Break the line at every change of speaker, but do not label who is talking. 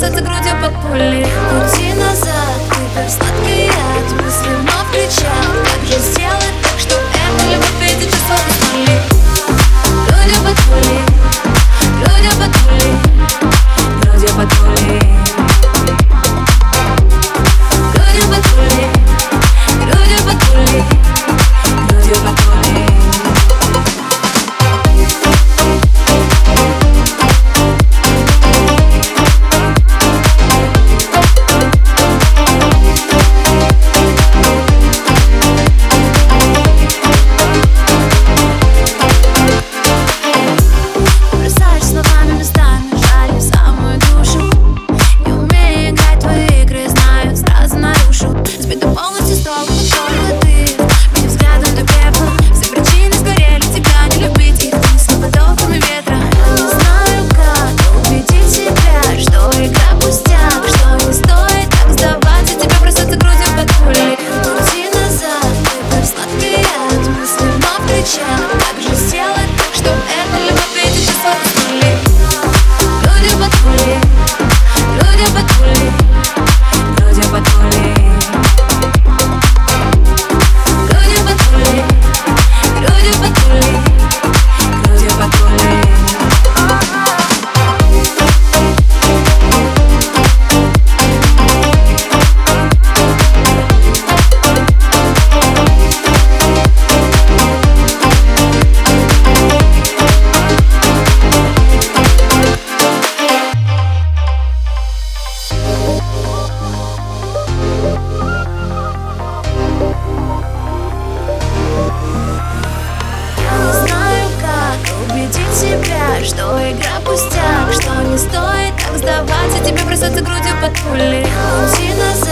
бросаться грудью под пули. Пути назад, ты как сладкий яд. Мысли вновь кричат, как же сделать так, что эта любовь эти чувства уснули. Грудью под пули, грудью под пули, грудью под пули, грудью под пули, грудью под пули, грудью под пули. Как же сделать так, что эта любовь эти чувства уснули. Грудью под пули, грудью под пули, грудью под пули, грудью под пули, грудью под пули, грудью под пули. Что игра пустяк, что не стоит так сдаваться, тебе бросаться грудью под пули. Пути назад.